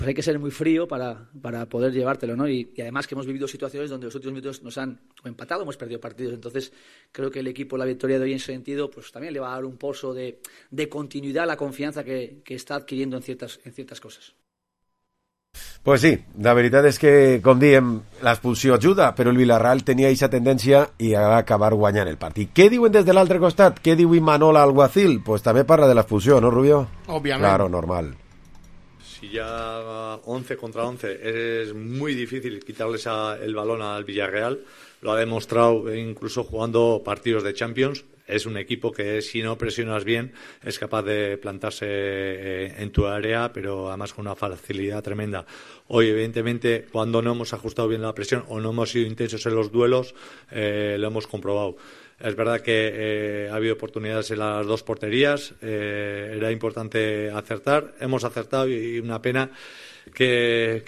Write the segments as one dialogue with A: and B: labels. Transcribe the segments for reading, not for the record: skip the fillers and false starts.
A: pues hay que ser muy frío para poder llevártelo, ¿no? Y además que hemos vivido situaciones donde los últimos minutos nos han o empatado o hemos perdido partidos. Entonces creo que el equipo, la victoria de hoy en ese sentido, pues también le va a dar un pozo de continuidad, la confianza que está adquiriendo en ciertas cosas.
B: Pues sí, la veritat és que, com diem, l'expulsió ajuda, però el Villarreal tenia aquesta tendència i va acabar guanyant el partit. Què diuen des de l'altre costat? Què diu Imanol Alguacil? Pues també parla de l'expulsió, ¿no, Rubio?
C: Obviamente.
B: Claro, normal.
D: Si ya 11 contra 11 es muy difícil quitarles el balón al Villarreal, lo ha demostrado incluso jugando partidos de Champions. Es un equipo que si no presionas bien es capaz de plantarse en tu área, pero además con una facilidad tremenda. Hoy, evidentemente, cuando no hemos ajustado bien la presión o no hemos sido intensos en los duelos, lo hemos comprobado. Es verdad que ha habido oportunidades en las dos porterías, era importante acertar, hemos acertado y una pena que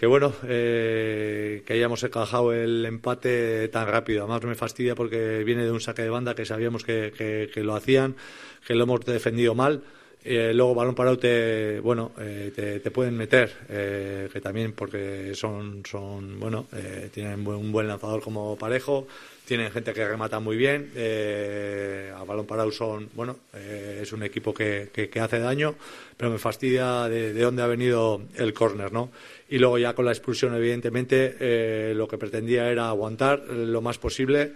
D: hayamos encajado el empate tan rápido. Además me fastidia porque viene de un saque de banda que sabíamos que lo hacían, que lo hemos defendido mal. Luego balón parado te pueden meter, que también porque tienen un buen lanzador como Parejo, tienen gente que remata muy bien, a balón parado es un equipo que hace daño, pero me fastidia de dónde ha venido el córner, ¿no? Y luego ya con la expulsión, evidentemente, lo que pretendía era aguantar lo más posible.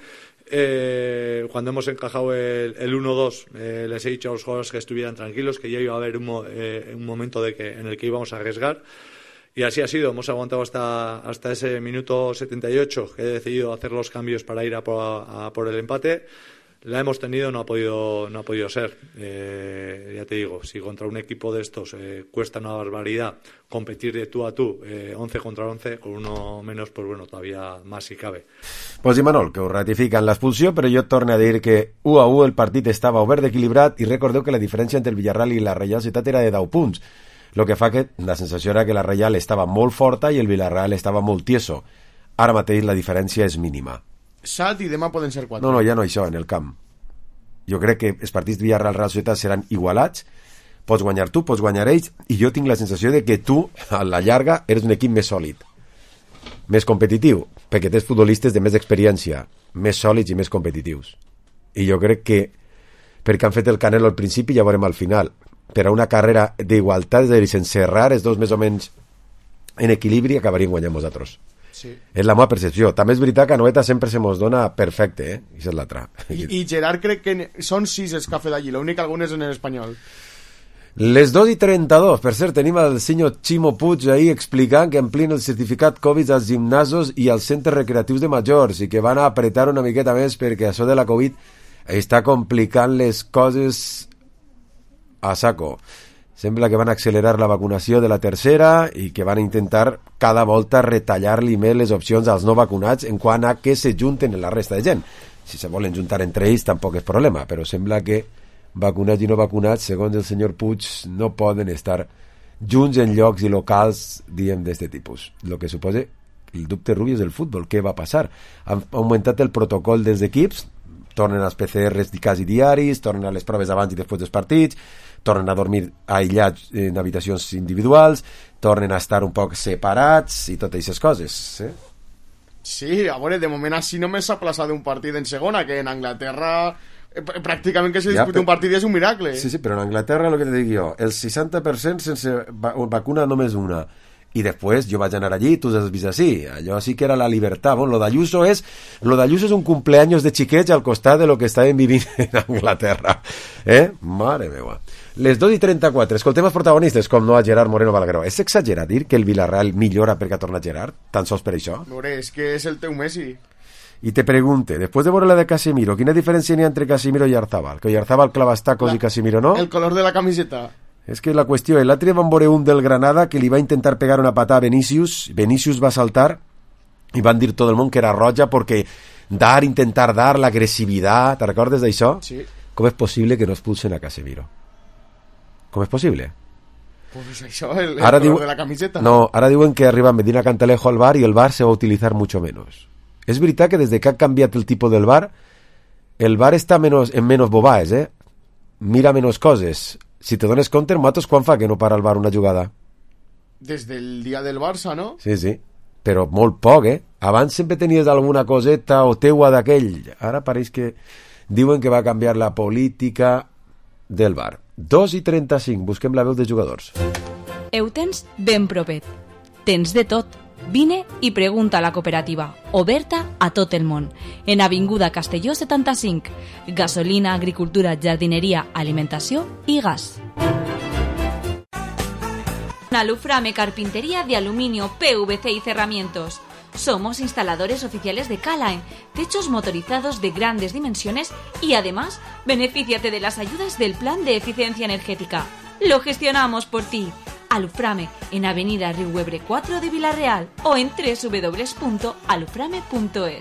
D: Cuando hemos encajado el 1-2, les he dicho a los jugadores que estuvieran tranquilos, que ya iba a haber un momento en el que íbamos a arriesgar, y así ha sido. Hemos aguantado hasta ese minuto 78, que he decidido hacer los cambios para ir a por el empate. La hemos tenido, no ha podido ser. Ya te digo, si contra un equipo de estos cuesta una barbaridad competir de tú a tú, 11 contra 11, con uno menos, pues bueno, todavía más si cabe.
B: Pues Imanol, que ho ratifiquen l'expulsió, però jo torno a dir que 1-1 el partit estava obert d'equilibrat i recordeu que la diferència entre el Villarreal i la Reial Societat era de 10 punts, el que fa que la sensació era que la Reial estava molt forta i el Villarreal estava molt tieso. Ara mateix la diferència és mínima.
C: Salt i demà poden ser 4.
B: No, ja no això, en el camp. Jo crec que els partits Villarreal-Real Societat seran igualats, pots guanyar tu, pots guanyar ells, i jo tinc la sensació de que tu, a la llarga, eres un equip més sòlid, més competitiu, perquè tens futbolistes de més experiència, més sòlids i més competitius. I jo crec que, perquè han fet el Canelo al principi, ja veurem al final, per a una carrera d'igualtat, és a dir, sense errar, els dos més o menys en equilibri, acabarien guanyant vosaltres.
C: Sí.
B: És la meva percepció. També és veritat que a Noeta sempre se mos dona perfecte, I és l'altra.
C: I Gerard crec que són 6 els que ha fet allí, l'únic algunes en espanyol.
B: Les 2:32, per cert, tenim el senyor Ximo Puig ahí explicant que amplien el certificat Covid als gimnasos i als centres recreatius de majors i que van a apretar una miqueta més perquè això de la Covid està complicant les coses a saco. Sembla que van accelerar la vacunació de la tercera i que van intentar cada volta retallar-li més les opcions als no vacunats en quant a que se junten en la resta de gent. Si se volen juntar entre ells tampoc és problema, però sembla que vacunats i no vacunats, segons el senyor Puig, no poden estar junts en llocs i locals, diem, d'este tipus. El que suposa el dubte Rubi és el futbol. Què va passar? Han augmentat el protocol dels equips, tornen als PCRs quasi diaris, tornen a les proves abans i després dels partits, tornen a dormir aïllats en habitacions individuals, tornen a estar un poc separats i totes aquestes coses.
C: Sí, a veure, de moment així només s'ha plaçat un partit en segona, que en Anglaterra pràcticament que se disputa un partit és un miracle.
B: Sí, però en Anglaterra, el que te dic jo, el 60% sense vacuna només una. I després jo vaig anar allí, tu has vist així, allò sí que era la llibertat. Bueno, lo d'Ayuso és un cumpleaños de xiquets al costat de lo que estàvem vivint en Anglaterra. Mare meva. Les 2:34, escoltem els protagonistes, com no a Gerard Moreno Balagueró. És exagerat dir que el Villarreal millora perquè ha tornat Gerard, tan sols per això?
C: Veure, és que és el teu Messi.
B: I te pregunte, després de veure la de Casemiro, quina diferència n'hi ha entre Casemiro i Oyarzabal? Que Oyarzabal clava tacos i Casemiro no?
C: El color de la camiseta.
B: És que la qüestió, l'altre van veure un del Granada que li va intentar pegar una patada a Vinícius va saltar i van dir tot el món que era roja perquè intentar dar l'agressivitat, te recordes d'això?
C: Sí.
B: Com és possible que no expulsen a Casemiro? Com és possible?
C: Pues això, el color de la camiseta.
B: No, ara diuen que arriba Medina Cantalejo al VAR i el VAR se va a utilitzar mucho menos. És veritat que des que ha canviat el tipus del VAR, el VAR està en menos bobaes, mira menos coses. Si te dones compte, nosaltres quan fa que no para el VAR una jugada?
C: Des del dia del Barça, no?
B: Sí, però molt poc, Abans sempre tenies alguna coseta o teua d'aquell. Ara pareix que diuen que va canviar la política del bar. 2:35, busquem la veu de jugadors.
E: Ho tens ben propet. Tens de tot. Vine i pregunta a la cooperativa, oberta a tot el món, en Avinguda Castelló 75. Gasolina, agricultura, jardineria, alimentació i gas. Aluframe Carpintería de Aluminio, PVC y Cerramientos. Somos instaladores oficiales de Calaen, techos motorizados de grandes dimensiones y además, benefíciate de las ayudas del Plan de Eficiencia Energética. Lo gestionamos por ti. Aluframe en Avenida Riuebre 4 de Villarreal o en www.aluframe.es.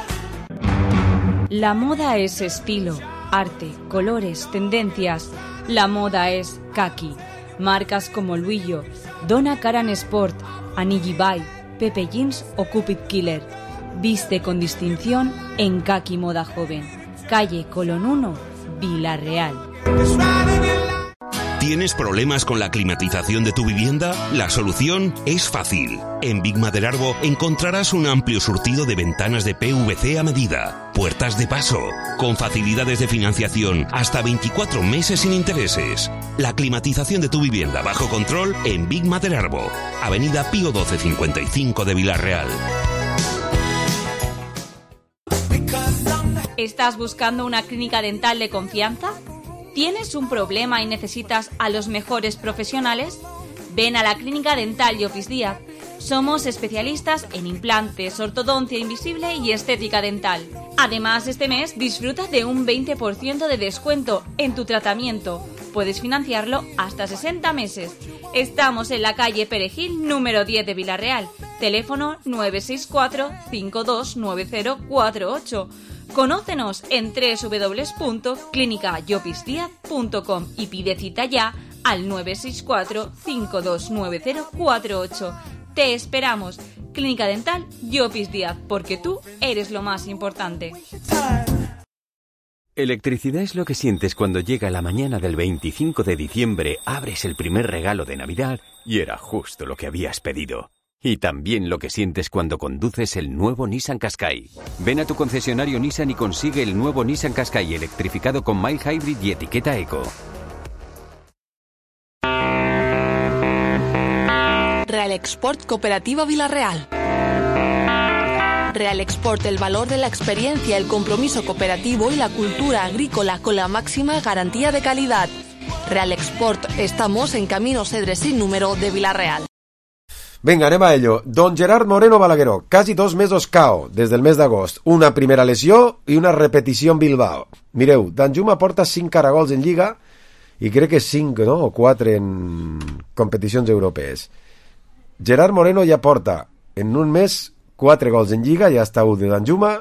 E: La moda es estilo, arte, colores, tendencias. La moda es kaki. Marcas como Luillo, Donna Karan Sport, Anigi Bay, Pepe Jeans o Cupid Killer. Viste con distinción en Kaki Moda Joven. Calle Colón 1, Villarreal.
F: ¿Tienes problemas con la climatización de tu vivienda? La solución es fácil. En Big Maderarbo encontrarás un amplio surtido de ventanas de PVC a medida, puertas de paso, con facilidades de financiación hasta 24 meses sin intereses. La climatización de tu vivienda bajo control en Big Maderarbo, Avenida Pío 1255 de Villarreal.
E: ¿Estás buscando una clínica dental de confianza? ¿Tienes un problema y necesitas a los mejores profesionales? Ven a la Clínica Dental Llopis Díaz. Somos especialistas en implantes, ortodoncia invisible y estética dental. Además, este mes disfruta de un 20% de descuento en tu tratamiento. Puedes financiarlo hasta 60 meses. Estamos en la calle Perejil, número 10 de Villarreal. Teléfono 964-529048. Conócenos en www.clinicayopisdiaz.com y pide cita ya al 964-529048. Te esperamos. Clínica Dental Llopis Díaz, porque tú eres lo más importante.
G: Electricidad es lo que sientes cuando llega la mañana del 25 de diciembre, abres el primer regalo de Navidad y era justo lo que habías pedido. Y también lo que sientes cuando conduces el nuevo Nissan Qashqai. Ven a tu concesionario Nissan y consigue el nuevo Nissan Qashqai electrificado con mild hybrid y etiqueta eco.
H: Real Export Cooperativa Villarreal. Real Export, el valor de la experiencia, el compromiso cooperativo y la cultura agrícola con la máxima garantía de calidad. Real Export, estamos en Camino Cedres sin número de Villarreal.
B: Vinga, anem a ello. Don Gerard Moreno Balagueró, casi 2 mesos KO des del mes d'agost. Una primera lesió i una repetició en Bilbao. Mireu, Danjuma porta 5 caragols en Lliga i crec que 5, no? O 4 en competicions europees. Gerard Moreno ja porta en un mes 4 gols en Lliga, ja està un de Danjuma,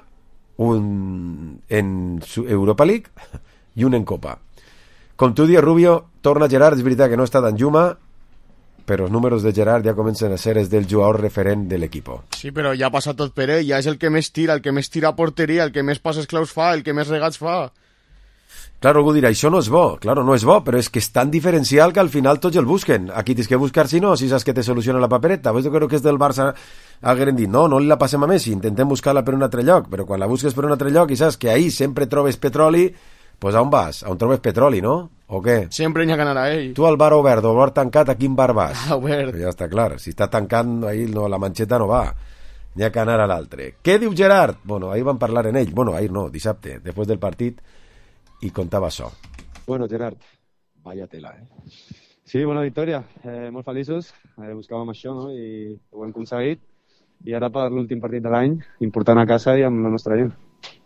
B: un en Europa League i un en Copa. Com tu dius, Rubio, torna Gerard, és veritat que no està Danjuma, però els números de Gerard ja comencen a ser els del jugador referent de l'equip.
C: Sí, però ja passa tot per ell, ja és el que més tira, el que més tira a porteria, el que més passes claus fa, el que més regats fa.
B: Claro, algú dirà, això no és bo. Claro, no és bo, però és que és tan diferencial que al final tots el busquen. Aquí tens que buscar si no, si saps que te soluciona la papereta. Pues jo crec que és del Barça hagueren dit, no li la passem a Messi, intentem buscar-la per un altre lloc, però quan la busques per un altre lloc i saps que ahí sempre trobes petroli, pues a on vas? A on trobes petroli, no? O què?
C: Sempre n'hi ha que anar a ell.
B: Tu al bar obert o al bar tancat, a quin bar vas?
C: Obert.
B: Però ja està clar, si està tancant, ahí no, la manxeta no va. N'hi ha que anar a l'altre. Què diu Gerard? Bueno, ahir van parlar en ell. Bueno, ahir no, dissabte, després del partit, i contava això.
I: Bueno, Gerard, vaya tela, Sí, bona victòria, molt feliços, buscàvem això, no?, i ho hem aconseguit, i ara per l'últim partit de l'any, important a casa i amb la nostra gent.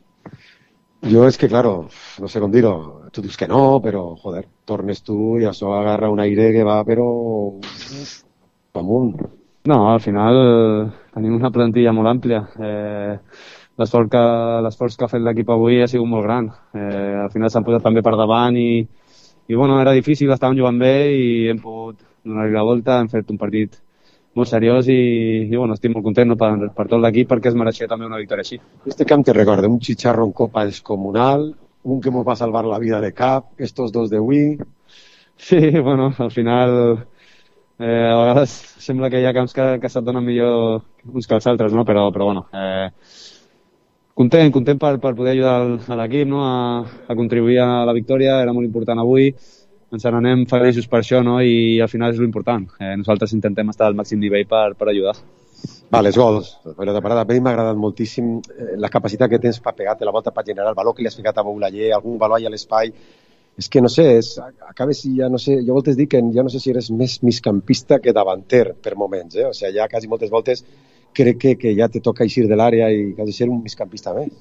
J: Yo es que, claro, no sé com dir-ho, tu dius que no, però, joder, tornes tu i això agarra un aire que va, però amunt.
I: No, al final tenim una plantilla molt àmplia. L'esforç que ha fet l'equip avui ha sigut molt gran. Al final s'han posat també per davant i bueno, era difícil, estàvem jugant bé i hem pogut donar-li la volta, hem fet un partit molt seriós i bueno, estic molt content, no, per tot l'equip, perquè es mereixia també una victòria així.
J: Este camp te recorda un chicharro en copa descomunal, un que nos va a salvar la vida de cap, estos dos de Wii.
I: Sí, bueno, al final A vegades sembla que hi ha camps que se't donen millor uns que els altres, no? Però bueno, content per poder ajudar a l'equip, no? A contribuir a la victòria, era molt important avui, ens n'anem feliços per això, no? I al final és l'important. Nosaltres intentem estar al màxim nivell per ajudar.
J: Va, les gols, la temporada, a mi m'ha agradat moltíssim la capacitat que tens per pegar-te la volta, per generar el valor que li has ficat a Boulaye, algun valor allà a l'espai. És que, no sé, acabes, ja no sé, jo voltes dir que ja no sé si eres més migcampista que davanter per moments, O sigui, ja quasi moltes voltes crec que ja te toca eixir de l'àrea i que has de ser un migcampista més.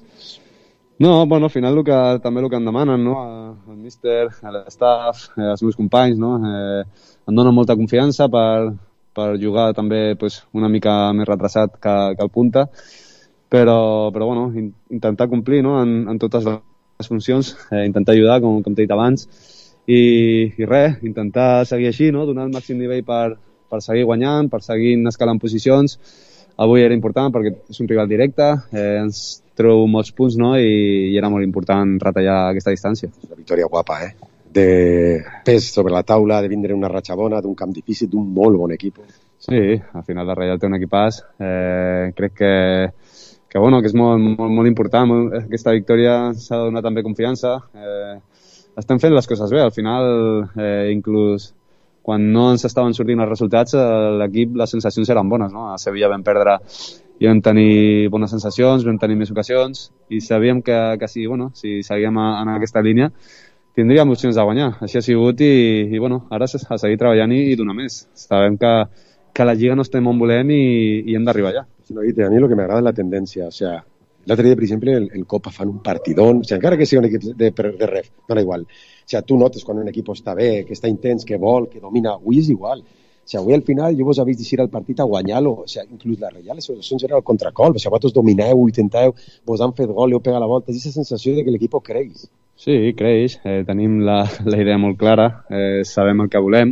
I: No, bueno, al final també el que em demanen, no? El míster, l'estaf, els meus companys, no? Em donen molta confiança per jugar també pues, una mica més retrasat que el punta, però bueno, intentar complir, no? en totes les funcions, intentar ajudar, com t'he dit abans, i res, intentar seguir així, no? Donar el màxim nivell per seguir guanyant, per seguir escalant posicions. Avui era important perquè és un rival directe, ens treu molts punts, no? I era molt important retallar aquesta distància.
J: Una victòria guapa, de pes sobre la taula, de vindre una ratxa bona, d'un camp difícil, d'un molt bon equip.
I: Sí, al final de Reial té un equipàs. Crec que és molt important. Aquesta victòria s'ha de donar també confiança. Estem fent les coses bé. Al final, inclús quan no ens estaven sortint els resultats, l'equip, les sensacions eren bones, no? A Sevilla vam perdre i vam tenir bones sensacions, vam tenir més ocasions i sabíem que si seguíem en aquesta línia tindríem opcions de guanyar. Així ha sigut i ara a seguir treballant i donar més. Sabem que la Lliga no estem on volem i hem d'arribar allà.
J: No, a mi el que m'agrada és la tendència. O sea, l'altre dia, per exemple, el Copa fan un partidón. O sea, encara que sigui un equip de ref, dona igual. O sea, tu notes quan un equip està bé, que està intens, que vol, que domina. Avui és igual. O sea, avui al final jo vos habéis d'eixir al partit a guanyar-lo. O sea, inclús la Reial, això era el contracol. O sea, vosaltres domineu, intenteu, vos han fet gol, heu pegat la volta. És aquesta sensació de que l'equip creix.
I: Sí, creix. Tenim la idea molt clara, sabem el que volem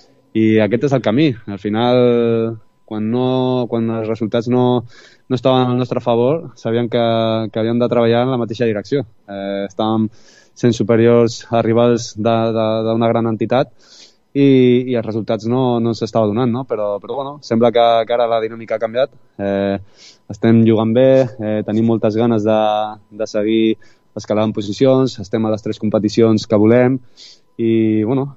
I: i aquest és el camí. Al final, quan els resultats no estaven al nostre favor, sabíem que havíem de treballar en la mateixa direcció. Estàvem sent superiors a rivals d'una gran entitat i els resultats no s'estava donant, no? Però bueno, sembla que ara la dinàmica ha canviat. Estem jugant bé, tenim moltes ganes de seguir escalant posicions, estem a les 3 competicions que volem i bueno,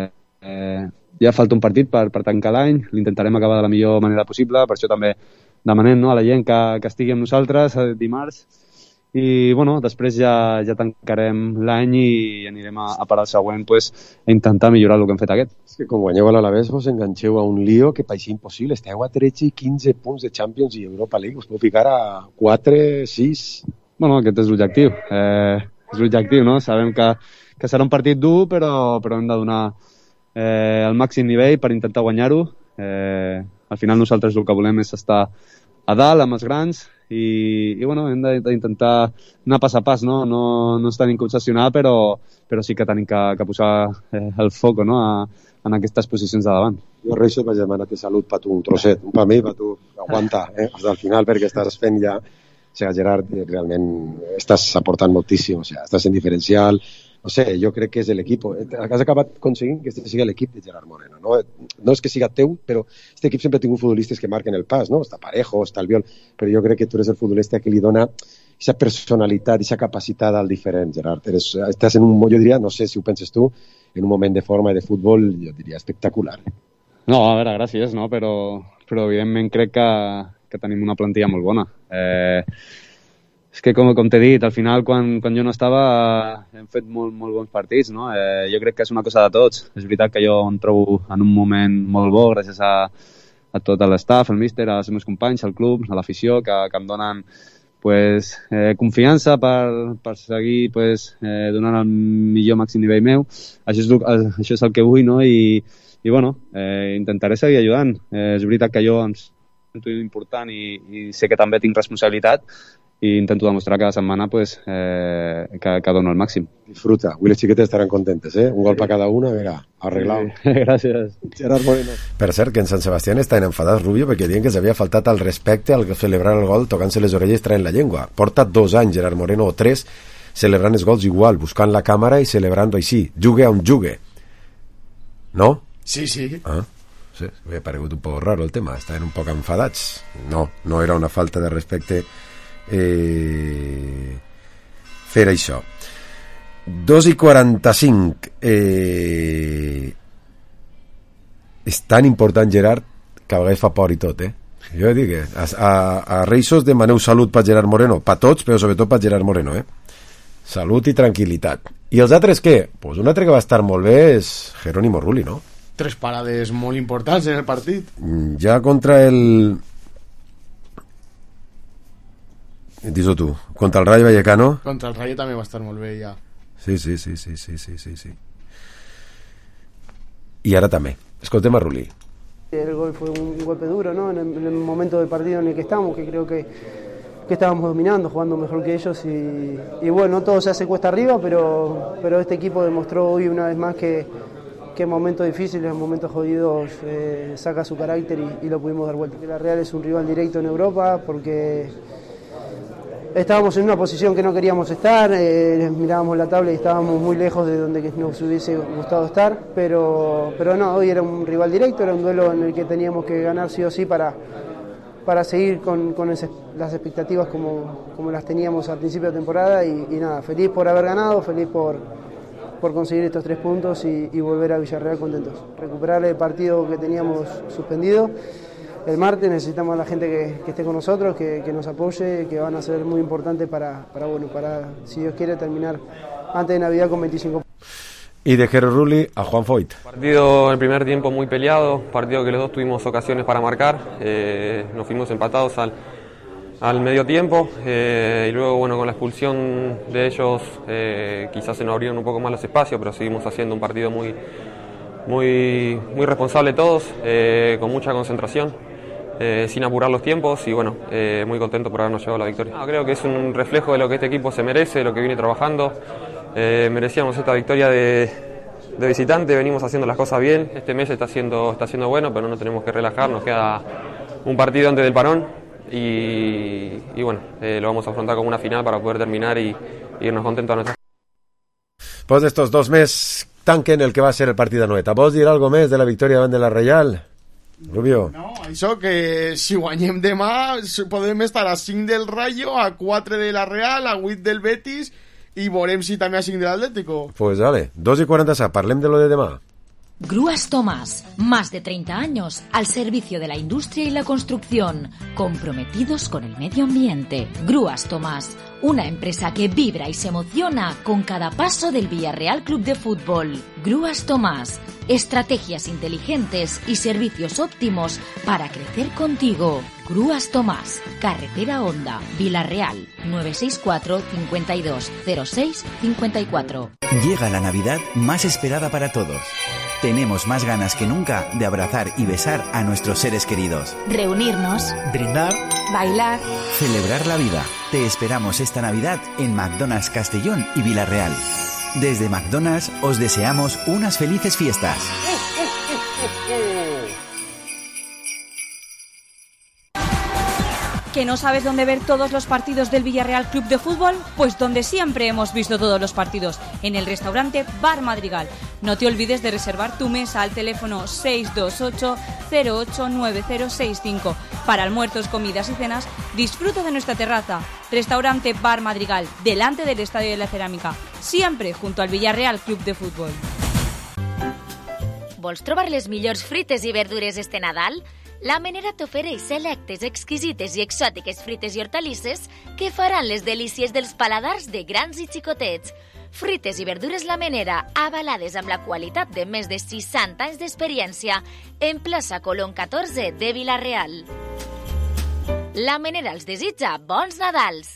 I: ja falta un partit per tancar l'any, l'intentarem acabar de la millor manera possible, per això també demanem, no, a la gent que estigui amb nosaltres dimarts i bueno, després ja tancarem l'any i anirem a parar el següent a intentar millorar el que hem fet aquest.
J: És que com guanyeu a l'Alavés vos enganxeu a un lío que pareixia impossible, esteu a 13 i 15 punts de Champions i Europa League, us podeu ficar a 4, 6...
I: Bueno, aquest és l'objectiu. És l'objectiu, no? Sabem que serà un partit dur, però hem de donar el màxim nivell per intentar guanyar-ho. Al final nosaltres el que volem és estar a dalt amb els grans i bueno, hem d'intentar anar pas a pas, no? No ens tenim que obsessionar, però sí que tenim que posar el foc, no? En aquestes posicions de davant.
J: Jo, Reixo, vaig demanar-te salut per tu, un trosset, un per mi, per tu, aguanta, fins al final, perquè estàs fent ja... O sigui, Gerard, realment estàs aportant moltíssim, o sigui, estàs sent diferencial, no sé, jo crec que és l'equip, has acabat aconseguint que este sigui l'equip de Gerard Moreno, no? No és que siga teu, però aquest equip sempre ha tingut futbolistes que marquen el pas, no? Està Parejo, està Albiol, però jo crec que tu eres el futbolista que li dona aquesta personalitat, aquesta capacitat al diferent, Gerard. Estàs en un, jo diria, no sé si ho penses tu, en un moment de forma i de futbol, jo diria, espectacular.
I: No, a veure, gràcies, no? Però evidentment crec que tenim una plantilla molt bona. És que, com t'he dit, al final, quan jo no estava, hem fet molt bons partits, no? Jo crec que és una cosa de tots. És veritat que jo em trobo en un moment molt bo, gràcies a tot l'estaf, al míster, als meus companys, al club, a l'afició, que em donen confiança per seguir donant el millor màxim nivell meu. Això és el que vull, no? I bueno, intentaré seguir ajudant. És veritat que jo em sento important i sé que també tinc responsabilitat i intento demostrar cada setmana que dono el màxim.
J: Disfruta, avui les xiquetes estaran contentes, Un gol per cada una, vinga, arreglado.
I: Gràcies.
J: Gerard Moreno.
B: Per cert, que en Sant Sebastián estan enfadats, Rubio, perquè diuen que s'havia faltat al respecte al celebrar el gol tocant-se les orelles i traient la llengua. Porta 2 anys, Gerard Moreno, o 3, celebrant els gols igual, buscant la càmera i celebrant-ho així. Jugue on jugue. No?
C: Sí.
B: Sí, m'ha paregut un poc raro el tema, estaven un poc enfadats. No era una falta de respecte fer això. 2:45. És tan important, Gerard, que a vegades fa por i tot, Jo dic que a Reixos demaneu salut per Gerard Moreno, per tots, però sobretot per Gerard Moreno, Salut i tranquil·litat. I els altres què? Pues un altre que va estar molt bé és Jerónimo Rulli, no?
C: 3 parades molt importants en el partit.
B: Ja contra el... Dis-ho tu. Contra el Rayo Vallecano?
C: Contra el Rayo també va estar molt bé, ja.
B: Sí. I ara també. Escoltem a Rulli.
K: El gol fue un golpe duro, ¿no? En el momento del partido en el que estamos, que creo que estábamos dominando, jugando mejor que ellos y bueno, todo se hace cuesta arriba, pero este equipo demostró hoy una vez más que en momentos difíciles, en momentos jodidos, saca su carácter y lo pudimos dar vuelta. La Real es un rival directo en Europa porque estábamos en una posición que no queríamos estar, mirábamos la tabla y estábamos muy lejos de donde nos hubiese gustado estar, pero no, hoy era un rival directo, era un duelo en el que teníamos que ganar sí o sí para seguir con las expectativas como las teníamos al principio de temporada y nada, feliz por haber ganado, feliz por conseguir estos 3 puntos y volver a Villarreal contentos. Recuperar el partido que teníamos suspendido el martes, necesitamos a la gente que esté con nosotros, que nos apoye, que van a ser muy importantes para, si Dios quiere, terminar antes de Navidad con 25.
B: Y de Jero Rulli a Juan Foyt.
L: Partido en el primer tiempo muy peleado, partido que los dos tuvimos ocasiones para marcar, nos fuimos empatados al medio tiempo y luego bueno, con la expulsión de ellos quizás se nos abrieron un poco más los espacios, pero seguimos haciendo un partido muy responsable todos, con mucha concentración, sin apurar los tiempos y bueno, muy contento por habernos llevado la victoria. Creo que es un reflejo de lo que este equipo se merece, de lo que viene trabajando. Merecíamos esta victoria de visitante, venimos haciendo las cosas bien, este mes está siendo bueno, pero no tenemos que relajar, nos queda un partido antes del parón y bueno, lo vamos a afrontar como una final para poder terminar y irnos contentos a nuestra.
B: Pues d'estos 2 mesos tanquen el que va a ser el partit de Noeta. Vols dir algo més de la victòria davant de la Reial? Rubio?
C: No, això que si guanyem demà podem estar a 5 del Rayo, a 4 de la Real, a 8 del Betis y veurem si també a 5 de l'Atlético.
B: Pues dale, 2:47, parlem de lo de demà.
M: Grúas Tomás, más de 30 años al servicio de la industria y la construcción, comprometidos con el medio ambiente. Grúas Tomás, una empresa que vibra y se emociona con cada paso del Villarreal Club de Fútbol. Grúas Tomás, estrategias inteligentes y servicios óptimos para crecer contigo. Grúas Tomás, Carretera Honda, Villarreal, 964 52 06 54.
N: Llega la Navidad más esperada para todos. Tenemos más ganas que nunca de abrazar y besar a nuestros seres queridos.
M: Reunirnos,
N: Brindar,
M: bailar,
N: celebrar la vida. Te esperamos esta Navidad en McDonald's Castellón y Villarreal. Desde McDonald's os deseamos unas felices fiestas.
E: ¿Que no sabes dónde ver todos los partidos del Villarreal Club de Fútbol? Pues donde siempre hemos visto todos los partidos, en el restaurante Bar Madrigal. No te olvides de reservar tu mesa al teléfono 628 089065. Para almuerzos, comidas y cenas, disfruta de nuestra terraza. Restaurante Bar Madrigal, delante del Estadio de la Cerámica. Siempre junto al Villarreal Club de Fútbol.
O: Vols trobar les millors frites i verdures este Nadal? La Menera t'ofereix selectes, exquisites i exòtiques frites i hortalisses que faran les delícies dels paladars de grans i xicotets. Frites i verdures La Menera, avalades amb la qualitat de més de 60 anys d'experiència, en plaça Colón 14 de Vila-real. La Menera els desitja bons Nadals!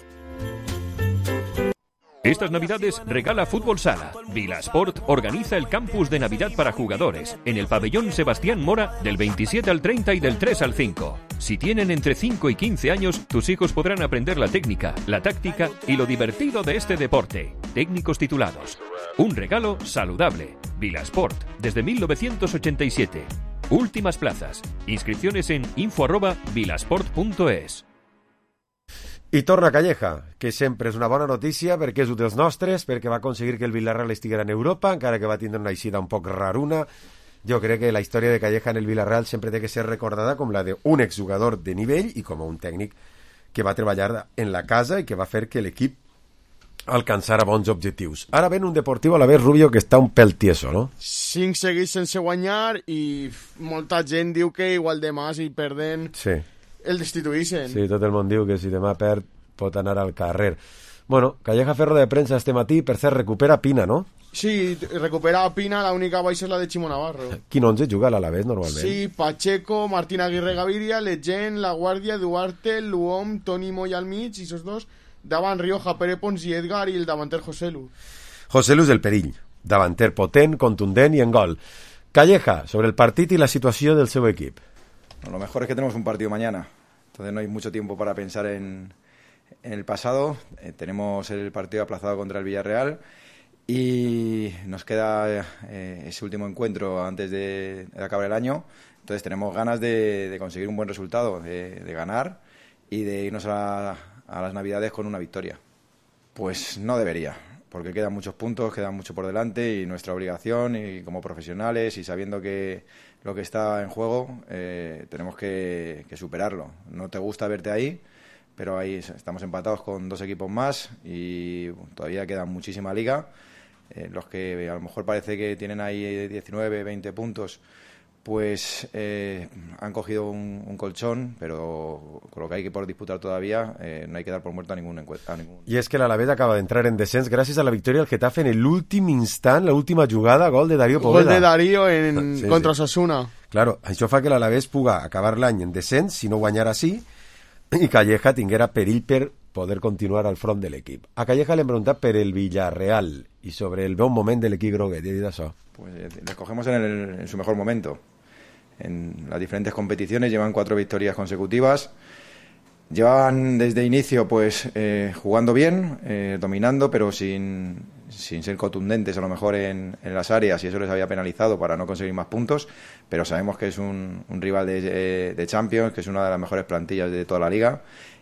P: Estas Navidades regala Fútbol Sala. Vilasport organiza el campus de Navidad para jugadores en el pabellón Sebastián Mora del 27 al 30 y del 3 al 5. Si tienen entre 5 y 15 años, tus hijos podrán aprender la técnica, la táctica y lo divertido de este deporte. Técnicos titulados. Un regalo saludable. Vilasport, desde 1987. Últimas plazas. Inscripciones en info@vilasport.es.
B: I torna Calleja, que sempre és una bona notícia perquè és un dels nostres, perquè va aconseguir que el Villarreal estiguera en Europa, encara que va tindre una eixida un poc raruna. Jo crec que la història de Calleja en el Villarreal sempre té que ser recordada com la d'un exjugador de nivell i com un tècnic que va treballar en la casa i que va fer que l'equip alcançara bons objectius. Ara ven un Deportiu Alavés, Rubio, que està un pèl tieso, no?
C: 5 seguits sense guanyar i molta gent diu que igual demà si perden el destituïssin.
B: Sí, tot el món diu que si demà perd pot anar al carrer. Bueno, Calleja fer roda de premsa este matí, per cert, recupera Pina, no?
C: Sí, recupera a Pina, la única baixa és la de Chimo Navarro.
B: Quin 11 juga a l'Alavés normalment?
C: Sí, Pacheco, Martín Aguirre Gaviria, Legend, La Guàrdia, Duarte, Luom, Toni Moy al mig, i esos dos, davant Rioja, Pere Pons i Edgar, i el davanter Joselu.
B: Joselu és el perill, davanter potent, contundent i en gol. Calleja, sobre el partit y la situación del seu equip.
Q: Lo mejor es que tenemos un partido mañana, entonces no hay mucho tiempo para pensar en el pasado. Tenemos el partido aplazado contra el Villarreal y nos queda ese último encuentro antes de acabar el año. Entonces tenemos ganas de conseguir un buen resultado, de ganar y de irnos a las Navidades con una victoria. Pues no debería, porque quedan muchos puntos, quedan mucho por delante y nuestra obligación, y como profesionales y sabiendo que lo que está en juego, tenemos que superarlo. No te gusta verte ahí, pero ahí estamos empatados con 2 equipos más y todavía queda muchísima liga. Los que a lo mejor parece que tienen ahí 19, 20 puntos, pues han cogido un colchón, pero con lo que hay que por disputar todavía, no hay que dar por muerto a ningún.
B: Y es que el Alavés acaba de entrar en descens gracias a la victoria del Getafe en el últim instant, la última jugada, gol de Darío Poveda.
C: Gol de Darío contra Osasuna.
B: Claro, això fa que l'Alavés puga acabar l'any en descens, si no guanyar així, i Calleja tinguera perill per poder continuar al front de l'equip. A Calleja l'hem preguntat per el Villarreal i sobre el bon moment de l'equip groguet. I ha dit això.
Q: Pues les cogemos en su mejor momento. En las diferentes competiciones llevan 4 victorias consecutivas. Llevan desde inicio pues jugando bien, dominando, pero sin ser contundentes a lo mejor en las áreas, y eso les había penalizado para no conseguir más puntos, pero sabemos que es un rival de Champions, que es una de las mejores plantillas de toda la liga,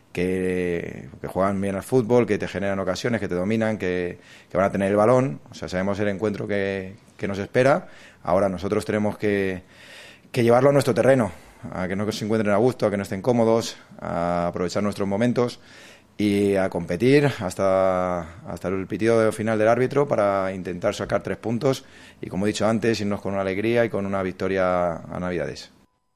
Q: que juegan bien al fútbol, que te generan ocasiones, que te dominan, que van a tener el balón. O sea, sabemos el encuentro que nos espera. Ahora nosotros tenemos que llevarlo a nuestro terreno, a que no se encuentren a gusto, a que no estén cómodos, a aprovechar nuestros momentos y a competir hasta el pitido final del árbitro para intentar sacar 3 puntos y, como he dicho antes, irnos con una alegría y con una victoria a Navidades.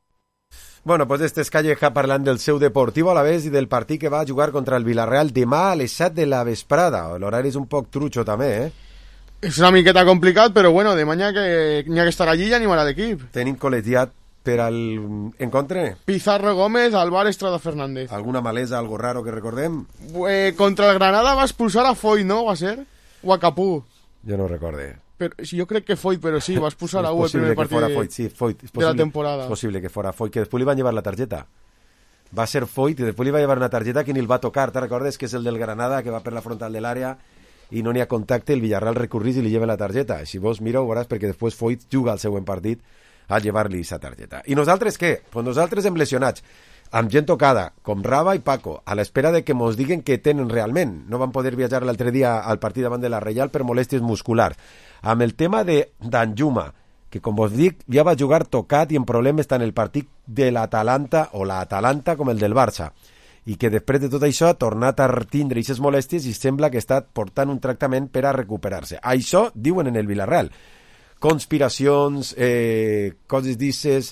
B: Bueno, pues este és Calleja parlant del seu Deportiu Alavés i del partit que va jugar contra el Villarreal demà a les 7 de la vesprada. L'horari és un poc trucho també,
C: És una miqueta complicat, però bueno, demà n'hi ha que estar allí i animar a l'equip.
B: Tenim col·legiat per al encontre?
C: Pizarro Gómez, Alvar, Estrada Fernández.
B: Alguna malesa, algo raro que recordem?
C: Contra el Granada va expulsar a Foyt, ¿no? Va ser? O a Capú.
B: Jo no recorde.
C: Pero, jo crec que Foyt, però sí, va expulsar a
B: el primer partit
C: de la temporada.
B: És possible que fora Foyt, que després li van llevar la targeta. Va ser Foyt i després li va llevar una targeta que ni el va tocar. Te recordes que és el del Granada, que va per la frontal de l'àrea i no n'hi ha contacte, el Villarreal recurrís i li lleva la targeta. Si vos mireu, veuràs, perquè després Foyt juga al següent partit a llevar-li aquesta targeta. I nosaltres què? Pues nosaltres hem lesionats, amb gent tocada, com Raba i Paco, a l'espera de que mos diguen què tenen realment. No van poder viatjar l'altre dia al partit davant de la Reial per molèsties musculars. Amb el tema de Danjuma, que com vos dic, ja va jugar tocat i en problemes tant el partit de l'Atalanta o l'Atalanta com el del Barça, i que després de tot això ha tornat a tindre aquestes molèsties i sembla que està portant un tractament per a recuperar-se. Això diuen en el Villarreal. Conspiracions, coses d'isses,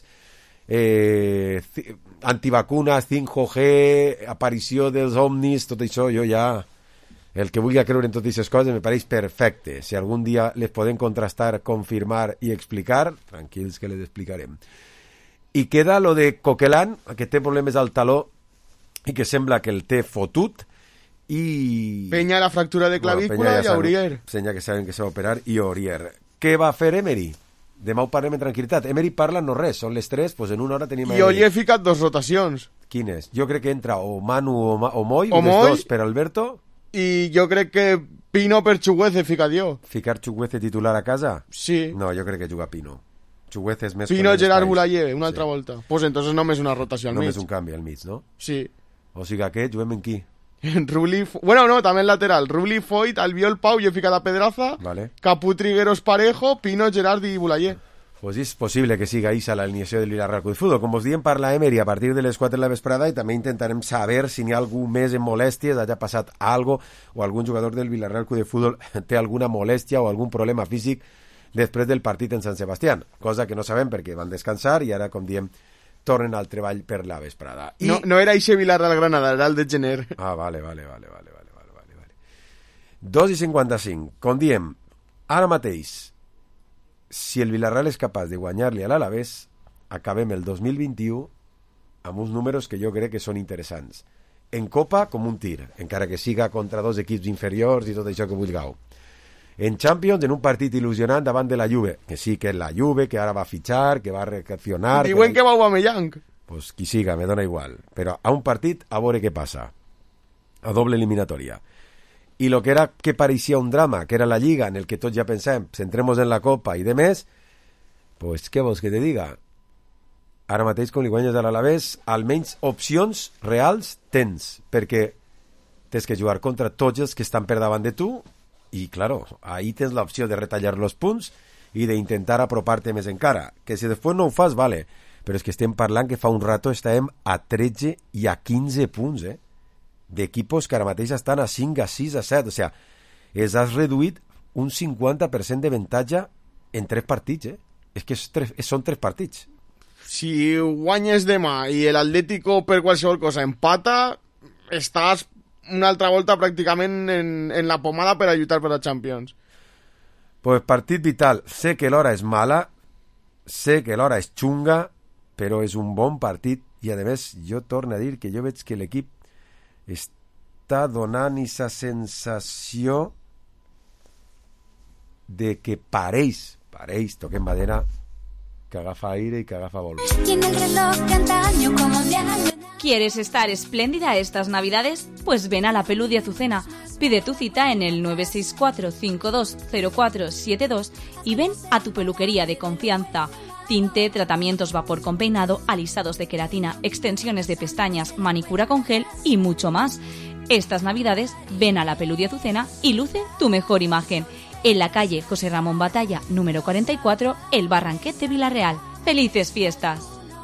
B: antivacunes, 5G, aparició dels ovnis, tot això jo ja... El que vulgui creure en totes aquestes coses me pareix perfecte. Si algun dia les podem contrastar, confirmar i explicar, tranquils que les explicarem. I queda lo de Coquelin, que té problemes al taló i que sembla que el té fotut, i...
C: Penya la fractura de clavícula i Aurier.
B: Penya que saben que s'ha operar i Aurier. Què va fer Emery? Demà ho parlem en tranquil·litat. Emery parla no res, són les 3, doncs en una hora tenim...
C: I jo li he ficat 2 rotacions.
B: Quines? Jo crec que entra o Manu o Moy, les 2 per Alberto...
C: I jo crec que Pino per Chuguece fica jo.
B: Ficar Chuguece titular a casa?
C: Sí.
B: No, jo crec que juga Pino. Chuguece és més...
C: Pino, Gerard Boulaye, una altra volta. Pues entonces només una rotació al mig.
B: Només un canvi al mig, no?
C: Sí.
B: O sigui que, juguem en qui?
C: Bueno, no, també en lateral. Rubli, Foyt, Albiol, Pau, jo he ficat a Pedraza.
B: Vale.
C: Capú, Trigueros, Parejo, Pino, Gerard i Boulaye.
B: pues és possible que siga Isa l'alineació del Villarreal Club de Futbol. Com us diem, parla Emery a partir de les 4 de la vesprada i també intentarem saber si n'hi ha algú més en molèsties, hagi passat algo o algun jugador del Villarreal Club de Futbol té alguna molèstia o algun problema físic després del partit en Sant Sebastián, cosa que no sabem perquè van descansar i ara, com diem, tornen al treball per la vesprada.
C: I... No era Ixe Villarreal Granada, era el de gener.
B: Ah, vale. 2:55. Com diem, ara mateix, si el Villarreal és capaç de guanyar-li a l'Alavés, acabem el 2021 amb uns números que jo crec que són interessants. En Copa, com un tir, encara que siga contra 2 equips inferiors i tot això que vulgueu. En Champions, en un partit il·lusionant davant de la Juve, que sí que és la Juve, que ara va fitxar, que va reaccionar...
C: Diuen que va Aubameyang.
B: Pues qui siga, me dona igual. Però a un partit, a veure què passa. A doble eliminatòria. I lo que era que pareixia un drama, que era la Lliga, en el que tots ja pensem, centremos en la Copa i de més, pues què vols que te diga? Ara mateix, com li guanyes a l'Alavés, almenys opcions reals tens, perquè tens que jugar contra tots els que estan per davant de tu, i, claro, ahí tens l'opció de retallar els punts i d'intentar apropar-te més encara. Que si després no ho fas, vale, però és que estem parlant que fa un rato estàvem a 13 i a 15 punts, d'equipos que ara mateix estan a 5, a 6, a 7, o sea, has reduït un 50% d'avantatge en 3 partits, És que són 3 partits.
C: Si guanyes demà i l'Atlético per qualsevol cosa empata, estàs una altra volta pràcticament en la pomada per a lluitar per la Champions.
B: Pues partit vital. Sé que l'hora és mala, sé que l'hora és xunga, però és un bon partit i, a més, jo torno a dir que jo veig que l'equip està donant aquesta sensació de que pareix, toquem madera, que agafa aire y que agafa vol.
E: ¿Quieres estar espléndida estas Navidades? Pues ven a la Peludia Azucena. Pide tu cita en el 964-520472 y ven a tu peluquería de confianza. Tinte, tratamientos vapor con peinado, alisados de queratina, extensiones de pestañas, manicura con gel y mucho más. Estas Navidades ven a la Peludia Azucena y luce tu mejor imagen. En la calle José Ramón Batalla, número 44, El Barranquet de Vila-real. ¡Felices fiestas!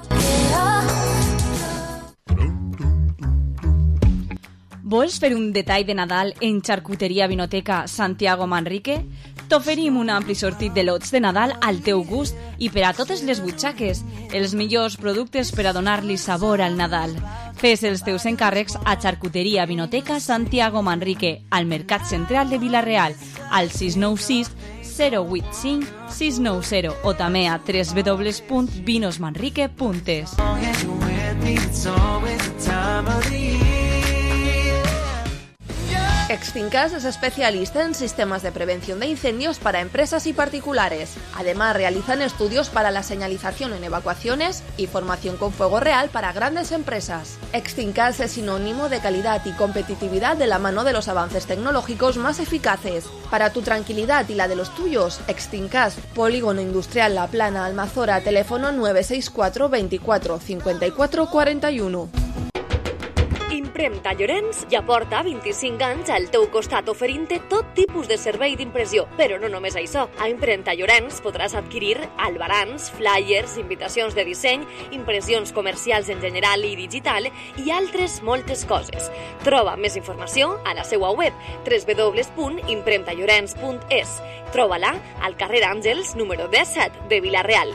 E: Vols fer un detall de Nadal en Xarcuteria Vinoteca Santiago Manrique? T'oferim un ampli sortit de lots de Nadal al teu gust i per a totes les butxaques, els millors productes per a donar-li sabor al Nadal. Fes els teus encàrrecs a Xarcuteria Vinoteca Santiago Manrique, al Mercat Central de Vila-real, al 696 085 690 o també a www.vinosmanrique.es.
H: Extincas es especialista en sistemas de prevención de incendios para empresas y particulares. Además, realizan estudios para la señalización en evacuaciones y formación con fuego real para grandes empresas. Extincas es sinónimo de calidad y competitividad de la mano de los avances tecnológicos más eficaces. Para tu tranquilidad y la de los tuyos, Extincas, Polígono Industrial La Plana, Almazora, teléfono 964 24 54 41.
R: Impremta Llorenç ja porta 25 anys al teu costat oferint-te tot tipus de servei d'impressió. Però no només això. A Impremta Llorenç podràs adquirir albarans, flyers, invitacions de disseny, impressions comercials en general i digital i altres moltes coses. Troba més informació a la seva web www.impremtallorens.es. Troba-la al carrer Àngels, número 17 de Vila-real.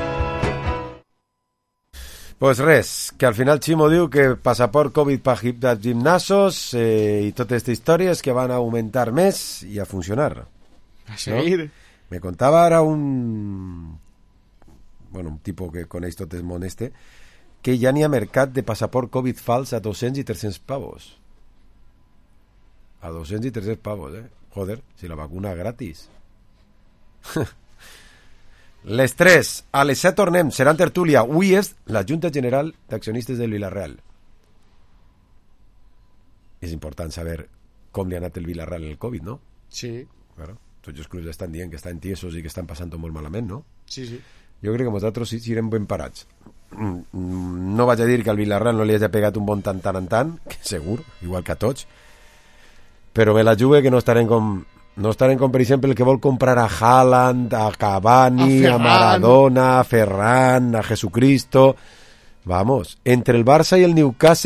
B: Pues res, que al final Chimo diu que passaport Covid per als gimnasos i totes aquestes històries que van a augmentar més i a funcionar.
C: A seguir.
B: ¿No? Me contava ara un tipo que coneix tot el món que ja n'hi ha mercat de passaport Covid fals a 200 i 300 pavos. A 200 i 300 pavos, Joder, si la vacuna gratis. Les 3, a les 7 tornem, serà en tertúlia. Avui és la Junta General d'Accionistes del Vila-real. És important saber com li ha anat el Vila-real el Covid, no?
C: Sí.
B: Claro. Tots els clubs estan dient que estan tiesos i que estan passant molt malament, no?
C: Sí, sí.
B: Jo crec que nosaltres sí irem ben parats. No vaig a dir que al Vila-real no li hagi pegat un bon tant, que segur, igual que a tots, però me la jugue que no estarem com No estarem com, per exemple, el que vol comprar a Haaland, a Cavani, a Maradona, a Ferran, a Jesucristo. Vamos, entre el Barça y el Newcastle